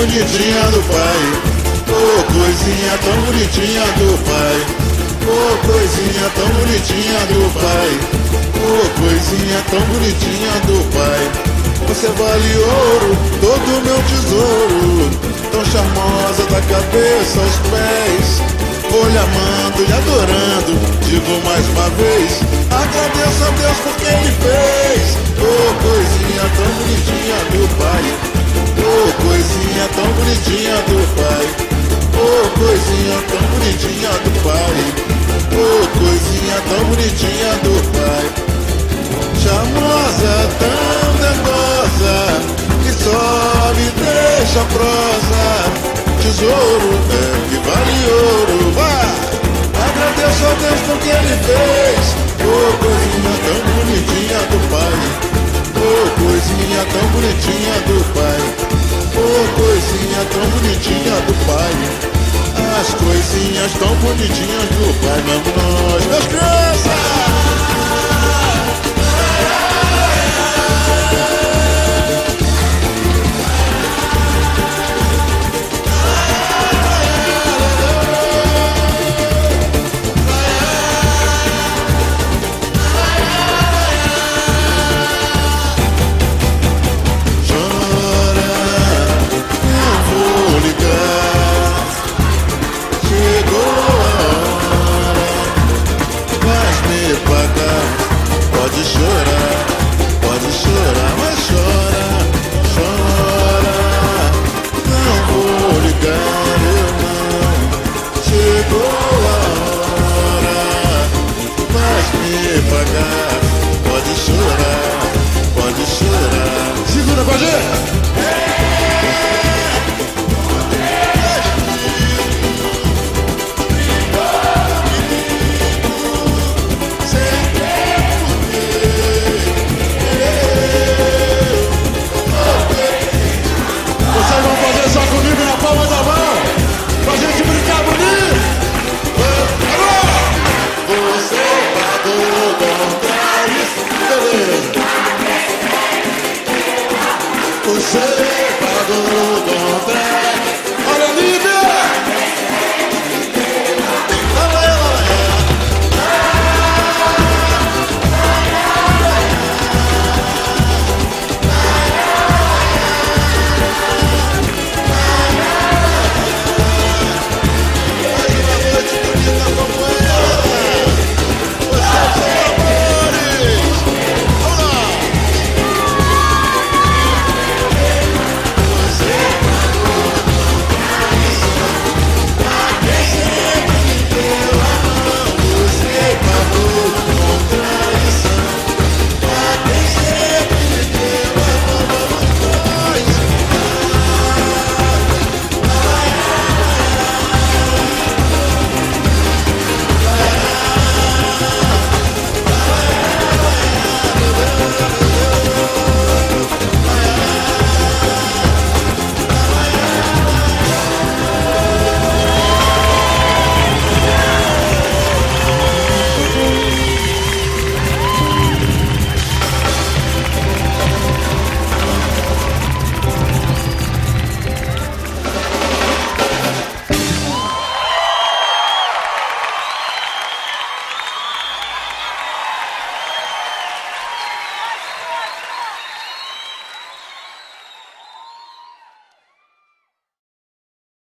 bonitinha do pai. Oh, coisinha tão bonitinha do pai. Oh, coisinha tão bonitinha do pai. Oh, coisinha tão bonitinha do pai. Você vale ouro, todo meu tesouro. Tão charmosa da cabeça aos pés. Vou lhe amando e adorando. Digo mais uma vez, agradeço a Deus porque Ele fez. Oh, coisinha tão bonitinha do pai. Oh, coisinha tão bonitinha do pai. Oh, coisinha tão bonitinha do pai. Oh, coisinha tão bonitinha do pai. Charmosa, tão dengosa, que só me deixa prosa. Tesouro, que vale ouro, vá! Agradeço a Deus porque Ele fez. Oh, coisinha tão bonitinha do pai. Oh, coisinha tão bonitinha do pai. Oh, coisinha tão bonitinha do pai. As coisinhas tão bonitinhas do pai. Vamos nós, meus crianças!